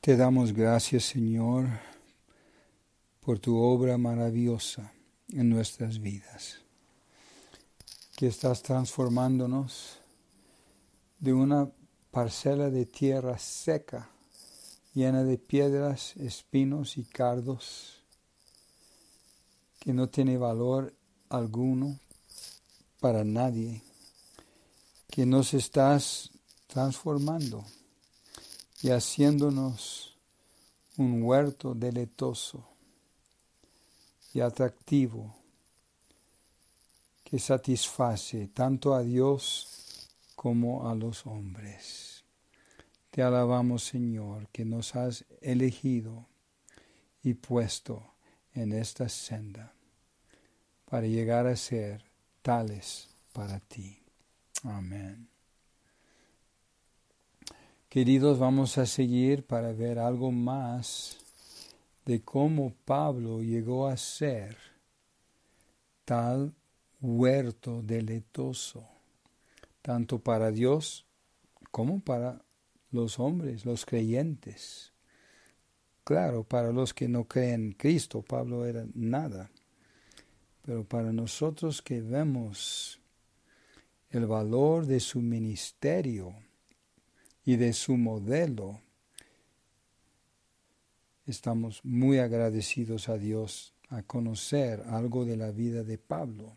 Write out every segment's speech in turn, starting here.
Te damos gracias, Señor, por tu obra maravillosa en nuestras vidas, que estás transformándonos de una parcela de tierra seca, llena de piedras, espinos y cardos, que no tiene valor alguno para nadie, que nos estás transformando y haciéndonos un huerto deleitoso y atractivo que satisface tanto a Dios como a los hombres. Te alabamos, Señor, que nos has elegido y puesto en esta senda para llegar a ser tales para ti. Amén. Queridos, vamos a seguir para ver algo más de cómo Pablo llegó a ser tal huerto deleitoso, tanto para Dios como para los hombres, los creyentes. Claro, para los que no creen en Cristo, Pablo era nada, pero para nosotros que vemos el valor de su ministerio y de su modelo, estamos muy agradecidos a Dios a conocer algo de la vida de Pablo.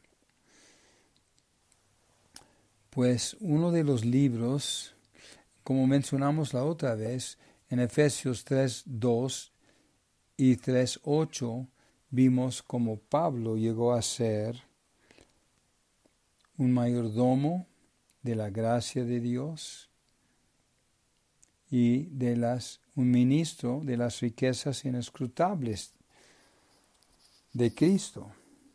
Pues uno de los libros, como mencionamos la otra vez, en Efesios 3:2 y 3:8, vimos cómo Pablo llegó a ser un mayordomo de la gracia de Dios y un ministro de las riquezas inescrutables de Cristo.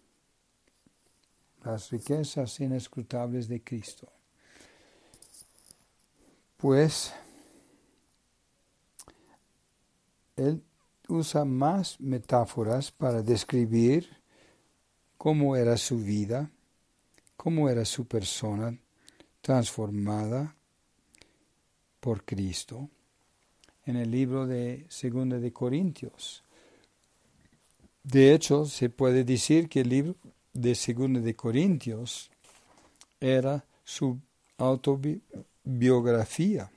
Las riquezas inescrutables de Cristo. Pues él usa más metáforas para describir cómo era su vida, cómo era su persona transformada por Cristo en el libro de 2 de Corintios. De hecho, se puede decir que el libro de 2 de Corintios era su autobiografía.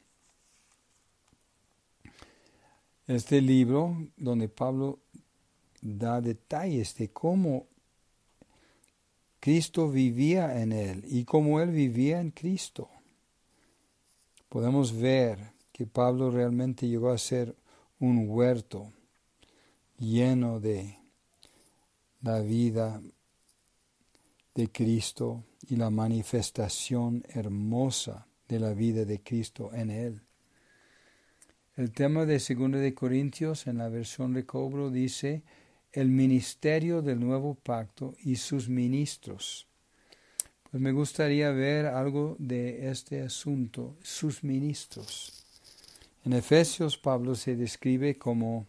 Este libro donde Pablo da detalles de cómo Cristo vivía en él y cómo él vivía en Cristo. Podemos ver que Pablo realmente llegó a ser un huerto lleno de la vida de Cristo y la manifestación hermosa de la vida de Cristo en él. El tema de 2 de Corintios en la versión Recobro dice el ministerio del nuevo pacto y sus ministros. Pues me gustaría ver algo de este asunto, sus ministros. En Efesios, Pablo se describe como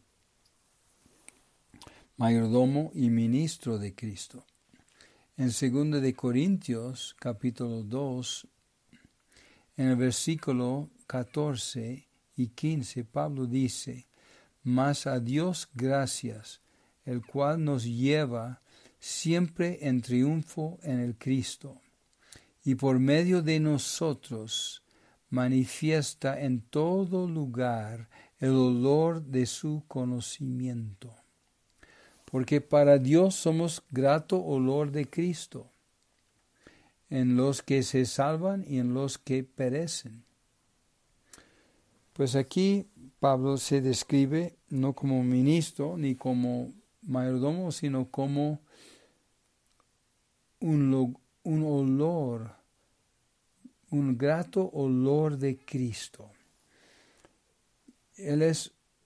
mayordomo y ministro de Cristo. En 2 de Corintios, capítulo 2, en el versículo 14 y 15, Pablo dice, mas a Dios gracias, el cual nos lleva siempre en triunfo en el Cristo, y por medio de nosotros manifiesta en todo lugar el olor de su conocimiento. Porque para Dios somos grato olor de Cristo, en los que se salvan y en los que perecen. Pues aquí Pablo se describe no como ministro ni como mayordomo, sino como un olor, un grato olor de Cristo. Él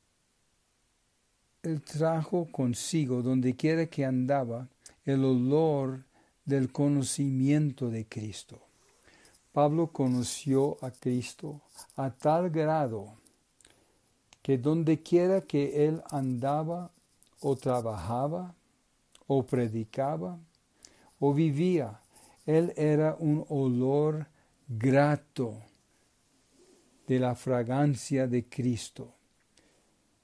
trajo consigo, donde quiera que andaba, el olor del conocimiento de Cristo. Pablo conoció a Cristo a tal grado que donde quiera que él andaba o trabajaba o predicaba o vivía, él era un olor grato de la fragancia de Cristo.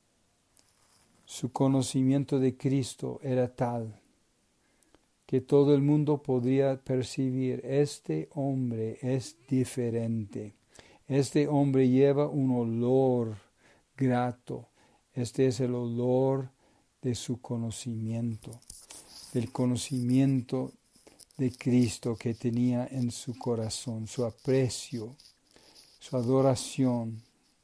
Su conocimiento de Cristo era tal que todo el mundo podría percibir, este hombre es diferente. Este hombre lleva un olor grato. Este es el olor de su conocimiento, del conocimiento de Cristo que tenía en su corazón, su aprecio, su adoración,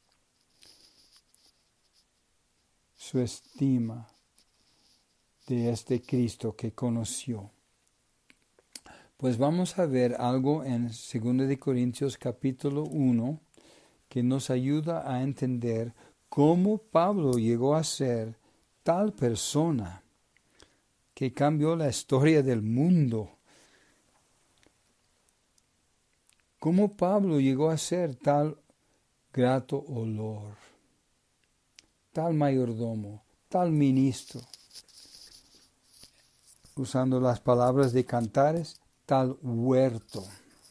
su estima de este Cristo que conoció. Pues vamos a ver algo en 2 de Corintios capítulo 1 que nos ayuda a entender cómo Pablo llegó a ser tal persona que cambió la historia del mundo. Cómo Pablo llegó a ser tal grato olor, tal mayordomo, tal ministro. Usando las palabras de Cantares, tal huerto.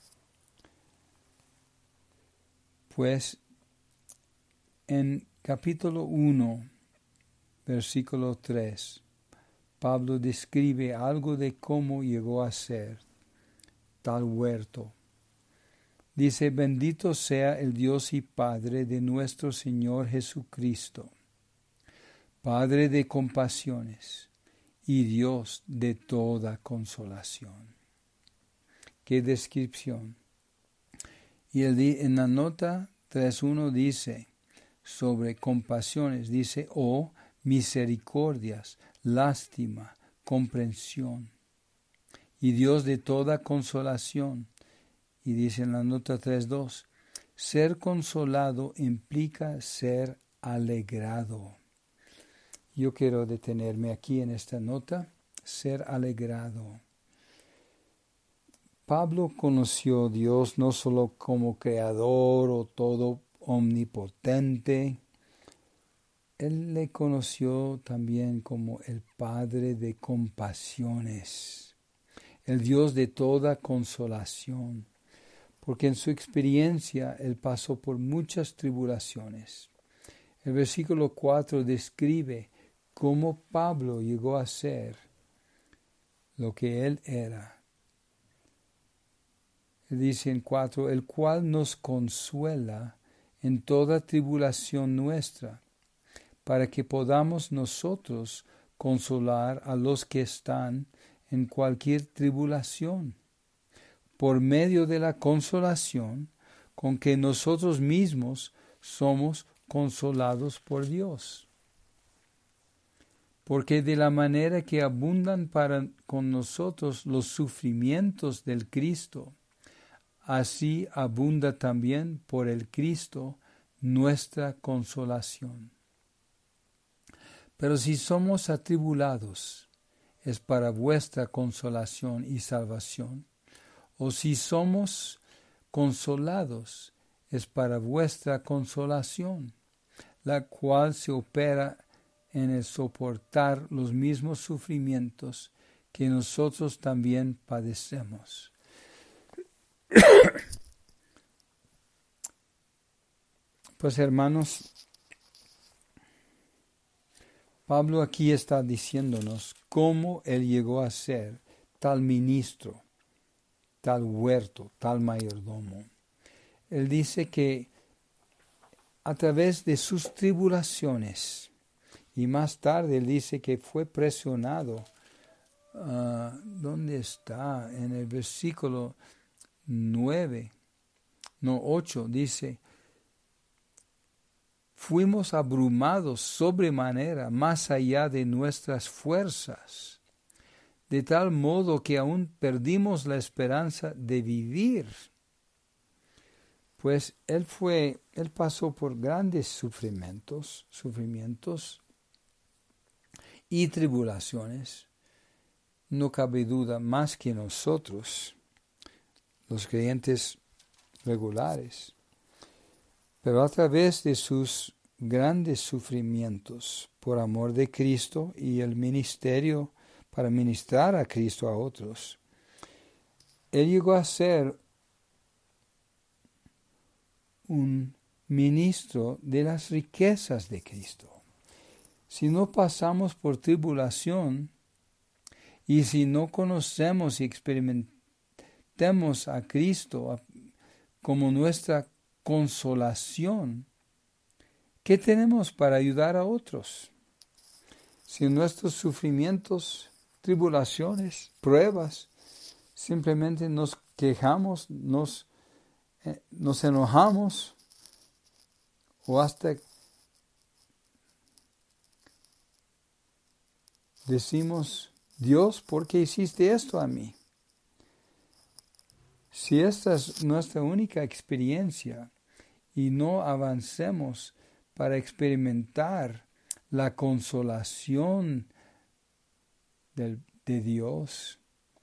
Pues en capítulo 1, versículo 3, Pablo describe algo de cómo llegó a ser tal huerto. Dice, bendito sea el Dios y Padre de nuestro Señor Jesucristo, Padre de compasiones y Dios de toda consolación. ¡Qué descripción! Y en la nota 3.1 dice, sobre compasiones, dice, misericordias, lástima, comprensión. Y Dios de toda consolación. Y dice en la nota 3.2, ser consolado implica ser alegrado. Yo quiero detenerme aquí en esta nota, ser alegrado. Pablo conoció a Dios no solo como creador o todo omnipotente, él le conoció también como el Padre de compasiones, el Dios de toda consolación, porque en su experiencia él pasó por muchas tribulaciones. El versículo 4 describe cómo Pablo llegó a ser lo que él era. Dice en 4, el cual nos consuela en toda tribulación nuestra, para que podamos nosotros consolar a los que están en cualquier tribulación, por medio de la consolación con que nosotros mismos somos consolados por Dios. Porque de la manera que abundan con nosotros los sufrimientos del Cristo, así abunda también por el Cristo nuestra consolación. Pero si somos atribulados, es para vuestra consolación y salvación, o si somos consolados, es para vuestra consolación, la cual se opera en el soportar los mismos sufrimientos que nosotros también padecemos. Pues hermanos, Pablo aquí está diciéndonos cómo él llegó a ser tal ministro, tal huerto, tal mayordomo. Él dice que a través de sus tribulaciones, y más tarde él dice que fue presionado. ¿Dónde está? En el versículo 8 dice, fuimos abrumados sobremanera, más allá de nuestras fuerzas, de tal modo que aún perdimos la esperanza de vivir. Pues él pasó por grandes sufrimientos y tribulaciones, no cabe duda, más que nosotros, los creyentes regulares. Pero a través de sus grandes sufrimientos por amor de Cristo y el ministerio para ministrar a Cristo a otros, él llegó a ser un ministro de las riquezas de Cristo. Si no pasamos por tribulación y si no conocemos y experimentemos a Cristo como nuestra consolación, ¿qué tenemos para ayudar a otros? Si nuestros sufrimientos, tribulaciones, pruebas, simplemente nos quejamos, nos enojamos o hasta decimos, Dios, ¿por qué hiciste esto a mí? Si esta es nuestra única experiencia y no avancemos para experimentar la consolación de Dios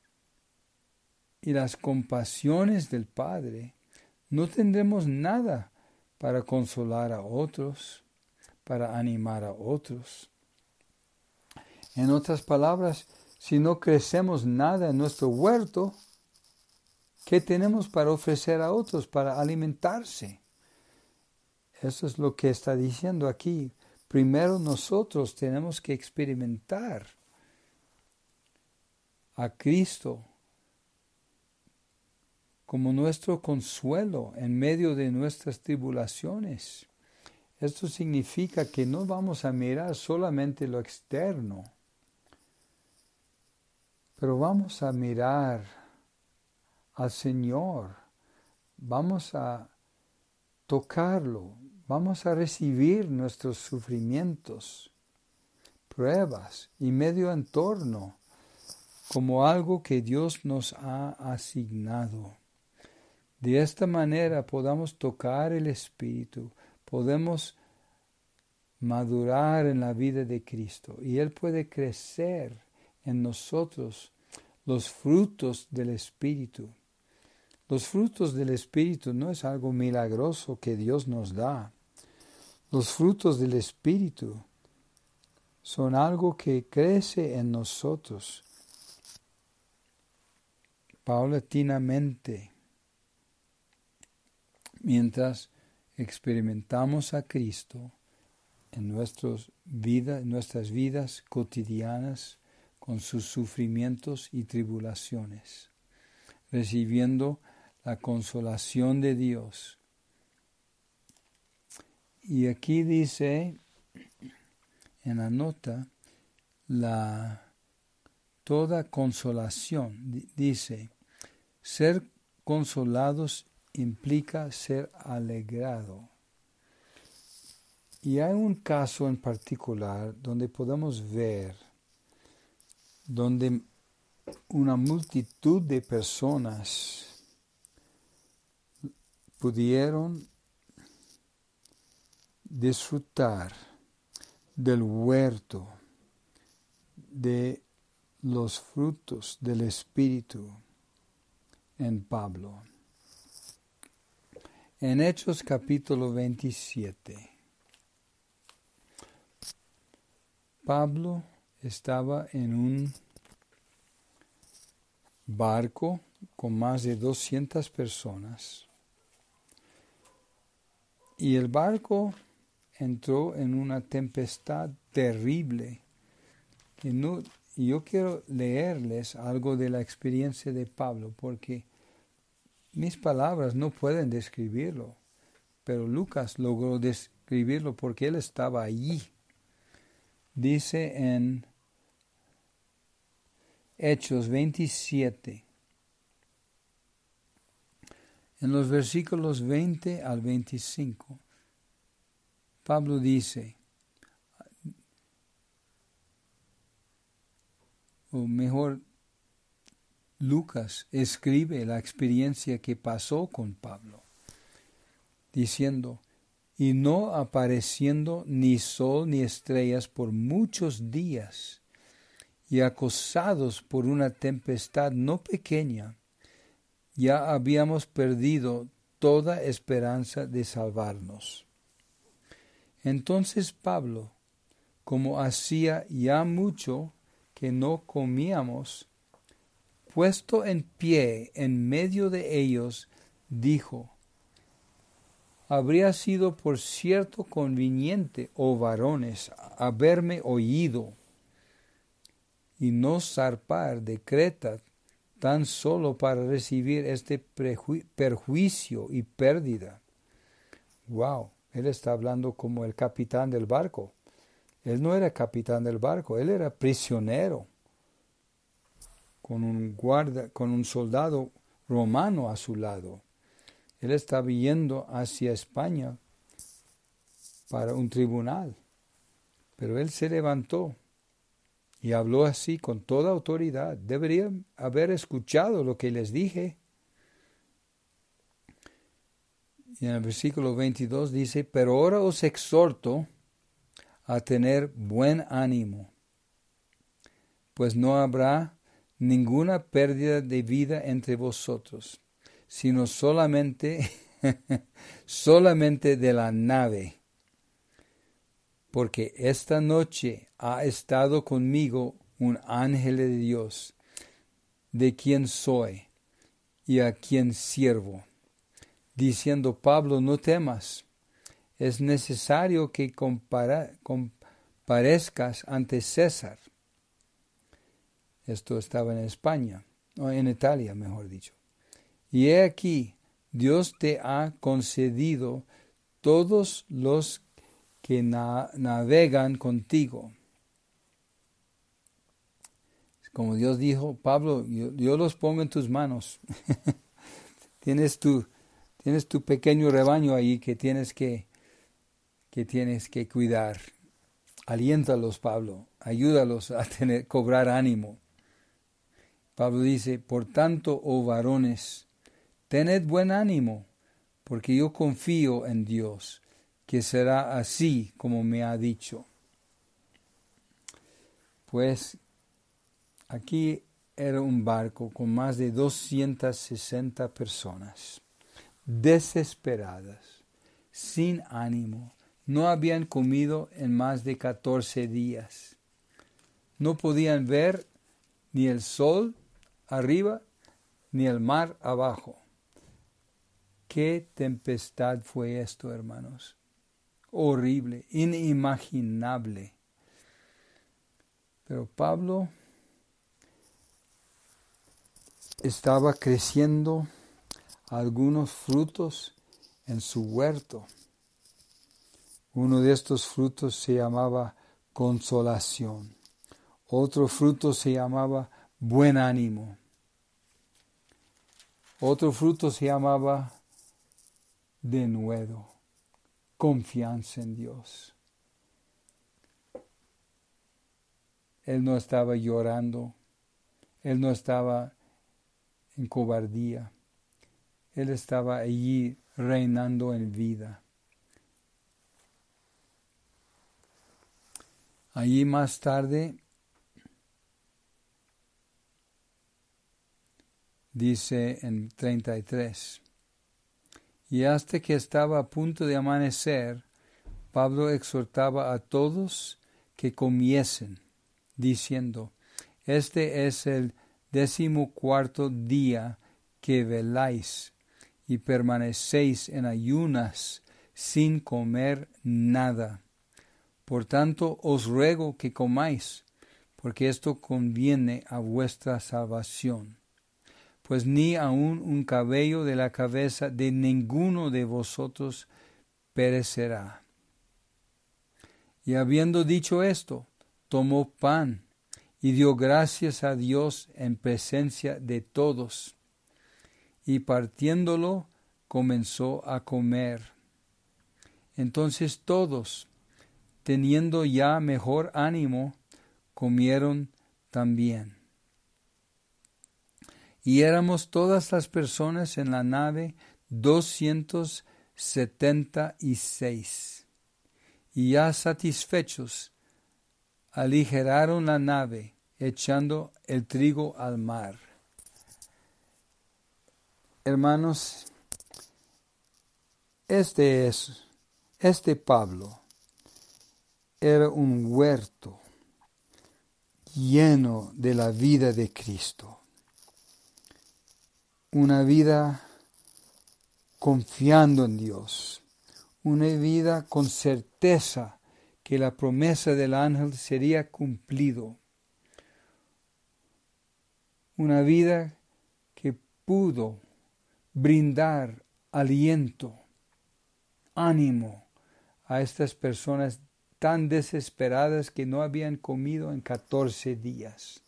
y las compasiones del Padre, no tendremos nada para consolar a otros, para animar a otros. En otras palabras, si no crecemos nada en nuestro huerto, ¿qué tenemos para ofrecer a otros, para alimentarse? Eso es lo que está diciendo aquí. Primero nosotros tenemos que experimentar a Cristo como nuestro consuelo en medio de nuestras tribulaciones. Esto significa que no vamos a mirar solamente lo externo, pero vamos a mirar al Señor, vamos a tocarlo, vamos a recibir nuestros sufrimientos, pruebas y medio entorno como algo que Dios nos ha asignado. De esta manera podamos tocar el Espíritu, podemos madurar en la vida de Cristo y Él puede crecer en nosotros los frutos del Espíritu. Los frutos del Espíritu no es algo milagroso que Dios nos da. Los frutos del Espíritu son algo que crece en nosotros paulatinamente mientras experimentamos a Cristo en nuestras vidas cotidianas con sus sufrimientos y tribulaciones, recibiendo la consolación de Dios. Y aquí dice, en la nota, toda consolación, dice, ser consolados implica ser alegrado. Y hay un caso en particular donde podemos ver, donde una multitud de personas pudieron disfrutar del huerto, de los frutos del Espíritu en Pablo. En Hechos capítulo 27, Pablo estaba en un barco con más de 200 personas y el barco entró en una tempestad terrible. Y yo quiero leerles algo de la experiencia de Pablo porque mis palabras no pueden describirlo, pero Lucas logró describirlo porque él estaba allí. Dice en Hechos 27, en los versículos 20 al 25, Pablo dice, o mejor, Lucas escribe la experiencia que pasó con Pablo, diciendo, y no apareciendo ni sol ni estrellas por muchos días, y acosados por una tempestad no pequeña, ya habíamos perdido toda esperanza de salvarnos. Entonces Pablo, como hacía ya mucho que no comíamos, puesto en pie en medio de ellos, dijo, habría sido por cierto conveniente, oh varones, haberme oído y no zarpar de Creta tan solo para recibir este perjuicio y pérdida. Wow, él está hablando como el capitán del barco. Él no era capitán del barco, él era prisionero con un soldado romano a su lado. Él estaba yendo hacia España para un tribunal, pero él se levantó y habló así con toda autoridad. Deberían haber escuchado lo que les dije. Y en el versículo 22 dice, pero ahora os exhorto a tener buen ánimo, pues no habrá ninguna pérdida de vida entre vosotros, sino solamente de la nave, porque esta noche ha estado conmigo un ángel de Dios, de quien soy y a quien sirvo, diciendo, Pablo, no temas, es necesario que comparezcas ante César. Esto estaba en España, o en Italia, mejor dicho. Y he aquí, Dios te ha concedido todos los que navegan contigo. Como Dios dijo, Pablo, yo los pongo en tus manos. Tienes tu pequeño rebaño ahí que tienes que cuidar. Aliéntalos, Pablo. Ayúdalos a cobrar ánimo. Pablo dice, por tanto, oh varones, tened buen ánimo, porque yo confío en Dios, que será así como me ha dicho. Pues aquí era un barco con más de 260 personas, desesperadas, sin ánimo. No habían comido en más de 14 días. No podían ver ni el sol arriba ni el mar abajo. ¿Qué tempestad fue esto, hermanos? Horrible, inimaginable. Pero Pablo estaba creciendo algunos frutos en su huerto. Uno de estos frutos se llamaba consolación. Otro fruto se llamaba buen ánimo. Otro fruto se llamaba denuedo, confianza en Dios. Él no estaba llorando. Él no estaba en cobardía. Él estaba allí reinando en vida. Allí más tarde dice en 33, y hasta que estaba a punto de amanecer, Pablo exhortaba a todos que comiesen, diciendo, este es el 14º día que veláis y permanecéis en ayunas sin comer nada. Por tanto, os ruego que comáis, porque esto conviene a vuestra salvación. Pues ni aun un cabello de la cabeza de ninguno de vosotros perecerá. Y habiendo dicho esto, tomó pan y dio gracias a Dios en presencia de todos, y partiéndolo comenzó a comer. Entonces todos, teniendo ya mejor ánimo, comieron también. Y éramos todas las personas en la nave 276. Y ya satisfechos, aligeraron la nave, echando el trigo al mar. Hermanos, este Pablo era un huerto lleno de la vida de Cristo. Una vida confiando en Dios, una vida con certeza que la promesa del ángel sería cumplido. Una vida que pudo brindar aliento, ánimo a estas personas tan desesperadas que no habían comido en 14 días.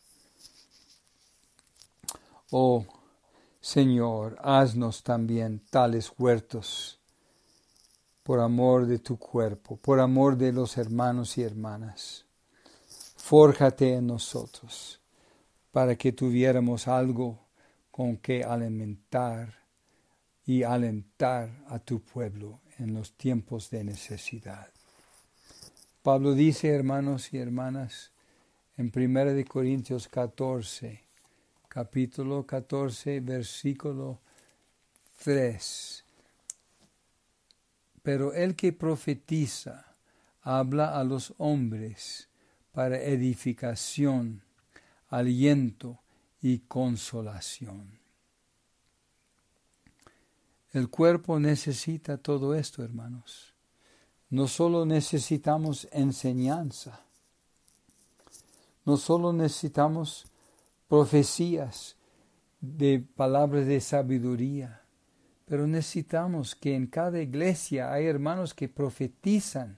Oh Señor, haznos también tales huertos por amor de tu cuerpo, por amor de los hermanos y hermanas. Fórjate en nosotros para que tuviéramos algo con que alimentar y alentar a tu pueblo en los tiempos de necesidad. Pablo dice, hermanos y hermanas, en 1 Corintios 14, capítulo 14, versículo 3. Pero el que profetiza habla a los hombres para edificación, aliento y consolación. El cuerpo necesita todo esto, hermanos. No solo necesitamos enseñanza, no solo necesitamos profecías de palabras de sabiduría, pero necesitamos que en cada iglesia hay hermanos que profetizan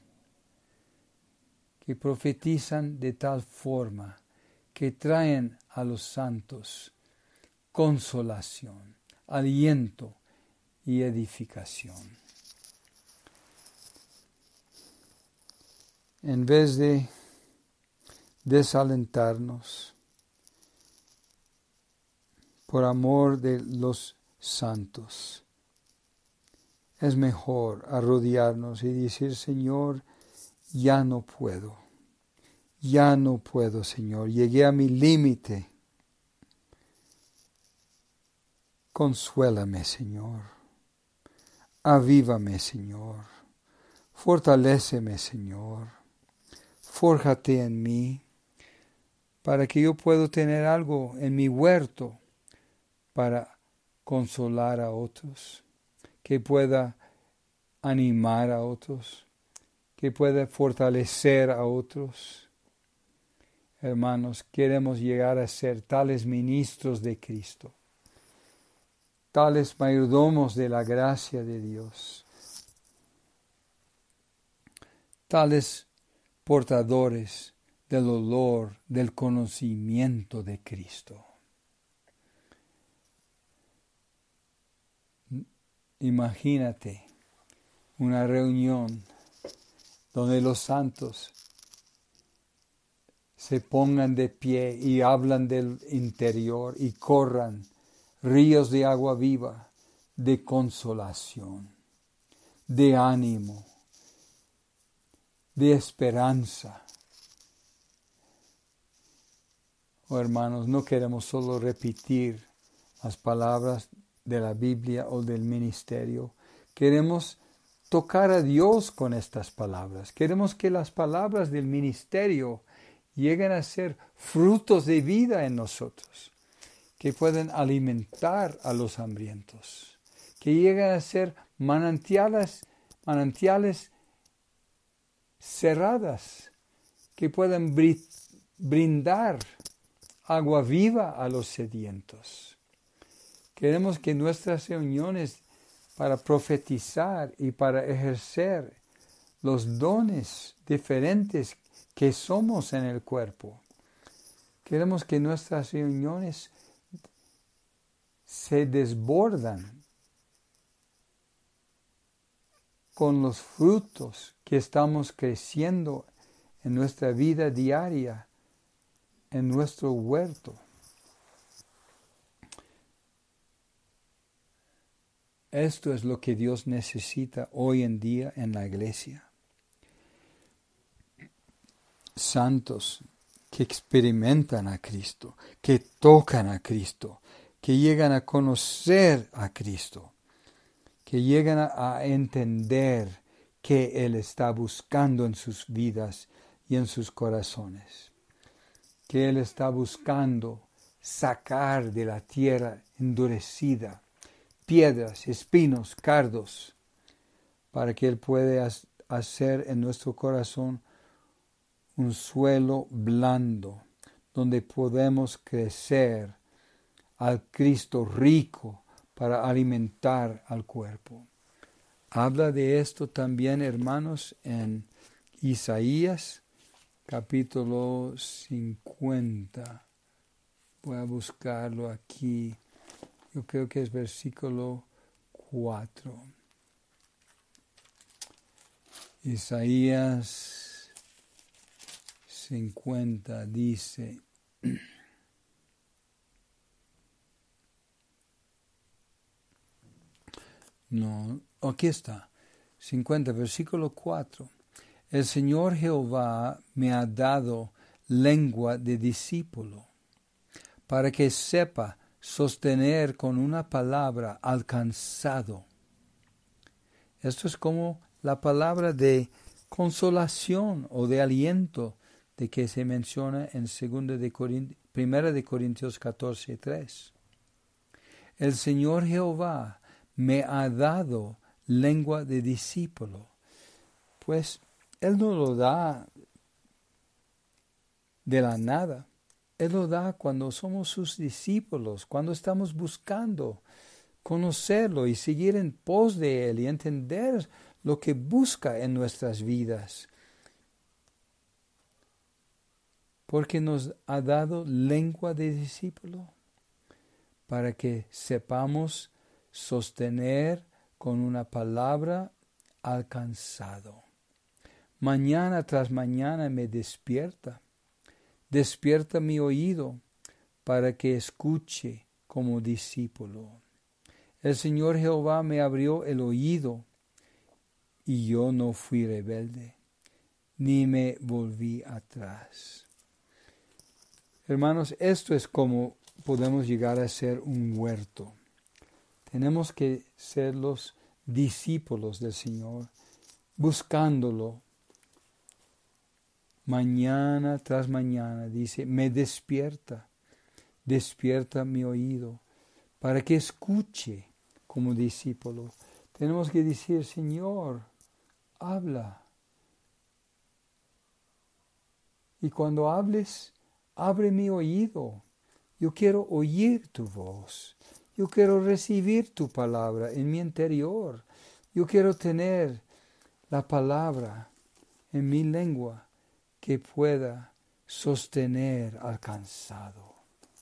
de tal forma que traen a los santos consolación, aliento y edificación. En vez de desalentarnos por amor de los santos, es mejor arrodillarnos y decir, Señor, ya no puedo, Señor, llegué a mi límite. Consuélame, Señor, avívame, Señor, fortaléceme, Señor. Fórjate en mí para que yo pueda tener algo en mi huerto para consolar a otros, que pueda animar a otros, que pueda fortalecer a otros. Hermanos, queremos llegar a ser tales ministros de Cristo, tales mayordomos de la gracia de Dios, tales portadores del olor, del conocimiento de Cristo. Imagínate una reunión donde los santos se pongan de pie y hablan del interior y corran ríos de agua viva, de consolación, de ánimo, de esperanza. Oh, hermanos, no queremos solo repetir las palabras de la Biblia o del ministerio. Queremos tocar a Dios con estas palabras. Queremos que las palabras del ministerio lleguen a ser frutos de vida en nosotros, que puedan alimentar a los hambrientos, que lleguen a ser manantiales cerradas, que puedan brindar agua viva a los sedientos. Queremos que nuestras reuniones para profetizar y para ejercer los dones diferentes que somos en el cuerpo, queremos que nuestras reuniones se desbordan con los frutos que estamos creciendo en nuestra vida diaria, en nuestro huerto. Esto es lo que Dios necesita hoy en día en la iglesia. Santos que experimentan a Cristo, que tocan a Cristo, que llegan a conocer a Cristo, que llegan a entender que Él está buscando en sus vidas y en sus corazones, que Él está buscando sacar de la tierra endurecida piedras, espinos, cardos, para que Él pueda hacer en nuestro corazón un suelo blando, donde podemos crecer al Cristo rico para alimentar al cuerpo. Habla de esto también, hermanos, en Isaías, capítulo 50. Voy a buscarlo aquí. Yo creo que es versículo 4. Isaías 50 dice: no, aquí está, 50, versículo 4. El Señor Jehová me ha dado lengua de discípulo, para que sepa sostener con una palabra al cansado. Esto es como la palabra de consolación o de aliento de que se menciona en 1 de Corintios 14:3. El Señor Jehová me ha dado lengua de discípulo. Pues Él no lo da de la nada. Él lo da cuando somos sus discípulos, cuando estamos buscando conocerlo y seguir en pos de Él y entender lo que busca en nuestras vidas. Porque nos ha dado lengua de discípulo para que sepamos sostener con una palabra al cansado. Mañana tras mañana me despierta mi oído para que escuche como discípulo. El Señor Jehová me abrió el oído y yo no fui rebelde, ni me volví atrás. Hermanos, esto es como podemos llegar a ser un huerto. Tenemos que ser los discípulos del Señor, buscándolo. Mañana tras mañana, dice, me despierta mi oído, para que escuche como discípulo. Tenemos que decir: Señor, habla. Y cuando hables, abre mi oído. Yo quiero oír tu voz. Yo quiero recibir tu palabra en mi interior. Yo quiero tener la palabra en mi lengua que pueda sostener al cansado.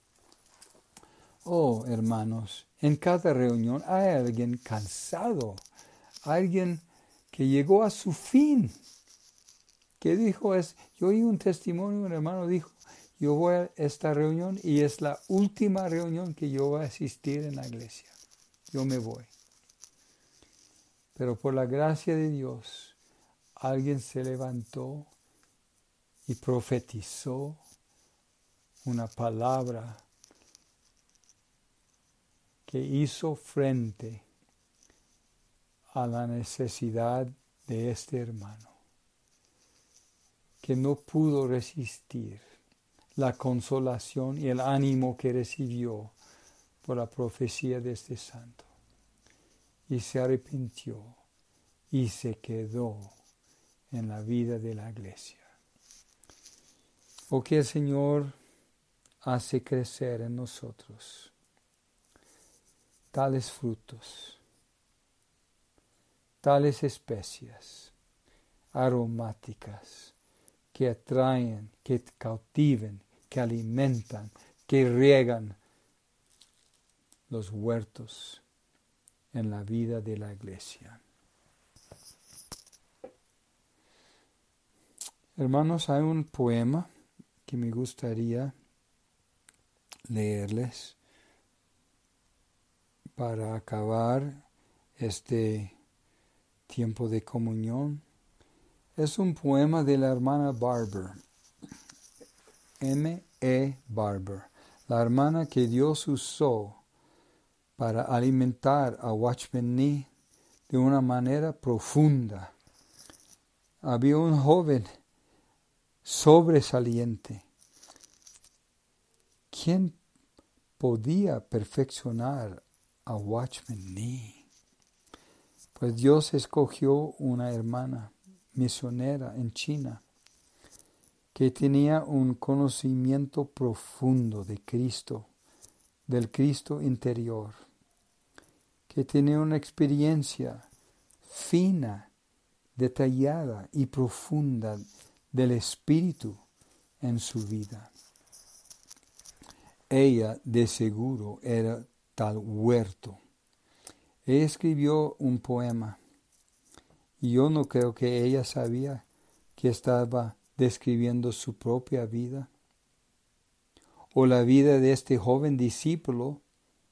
Oh, hermanos, en cada reunión hay alguien cansado, alguien que llegó a su fin, que dijo, yo oí un testimonio, un hermano dijo, yo voy a esta reunión y es la última reunión que yo voy a asistir en la iglesia. Yo me voy. Pero por la gracia de Dios, alguien se levantó y profetizó una palabra que hizo frente a la necesidad de este hermano, que no pudo resistir la consolación y el ánimo que recibió por la profecía de este santo, y se arrepintió y se quedó en la vida de la iglesia. O que el Señor hace crecer en nosotros tales frutos, tales especias aromáticas que atraen, que cautiven, que alimentan, que riegan los huertos en la vida de la iglesia. Hermanos, hay un poema que me gustaría leerles para acabar este tiempo de comunión. Es un poema de la hermana Barber, M.E. Barber, la hermana que Dios usó para alimentar a Watchman Nee de una manera profunda. Había un joven sobresaliente. ¿Quién podía perfeccionar a Watchman Nee? Pues Dios escogió una hermana misionera en China que tenía un conocimiento profundo de Cristo, del Cristo interior, que tenía una experiencia fina, detallada y profunda del Espíritu en su vida. Ella de seguro era tal huerto. Ella escribió un poema y yo no creo que ella sabía que estaba describiendo su propia vida o la vida de este joven discípulo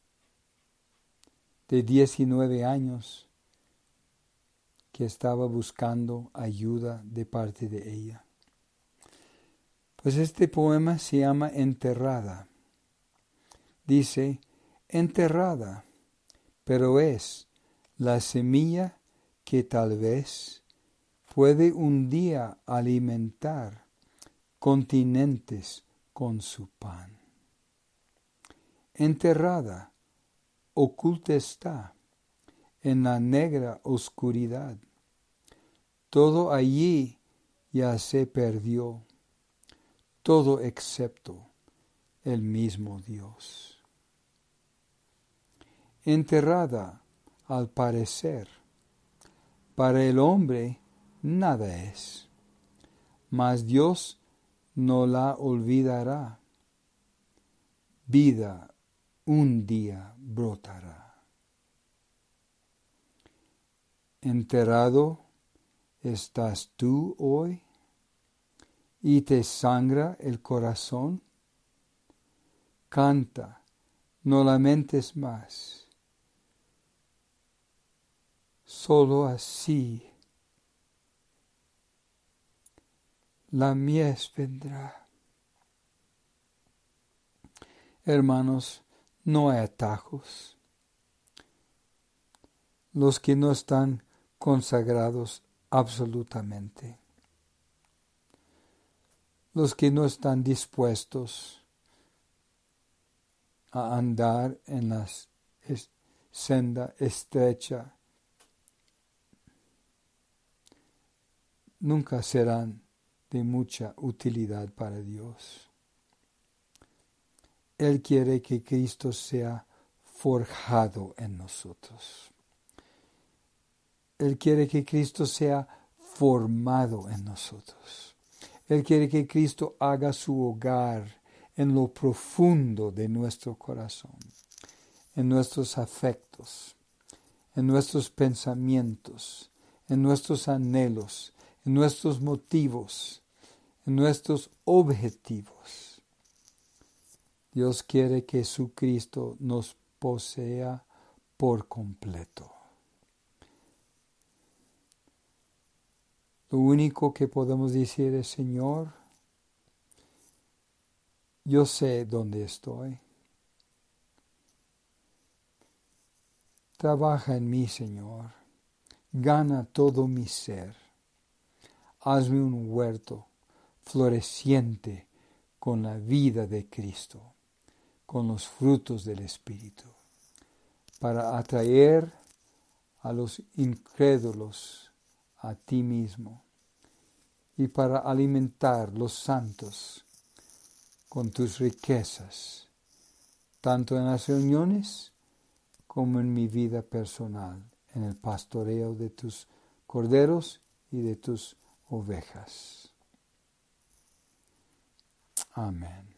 de 19 años que estaba buscando ayuda de parte de ella. Pues este poema se llama Enterrada. Dice, enterrada, pero es la semilla que tal vez puede un día alimentar continentes con su pan. Enterrada, oculta está en la negra oscuridad. Todo allí ya se perdió, todo excepto el mismo Dios. Enterrada, al parecer, para el hombre nada es, mas Dios no la olvidará. Vida un día brotará. Enterrado estás tú hoy y te sangra el corazón. Canta, no lamentes más. Solo así la mies vendrá. Hermanos, no hay atajos. Los que no están consagrados absolutamente. Los que no están dispuestos a andar en la senda estrecha nunca serán de mucha utilidad para Dios. Él quiere que Cristo sea forjado en nosotros. Él quiere que Cristo sea formado en nosotros. Él quiere que Cristo haga su hogar en lo profundo de nuestro corazón, en nuestros afectos, en nuestros pensamientos, en nuestros anhelos, en nuestros motivos, en nuestros objetivos. Dios quiere que su Cristo nos posea por completo. Lo único que podemos decir es, Señor, yo sé dónde estoy. Trabaja en mí, Señor. Gana todo mi ser. Hazme un huerto floreciente con la vida de Cristo, con los frutos del Espíritu, para atraer a los incrédulos a ti mismo y para alimentar los santos con tus riquezas, tanto en las reuniones como en mi vida personal, en el pastoreo de tus corderos y de tus ovejas. Amén.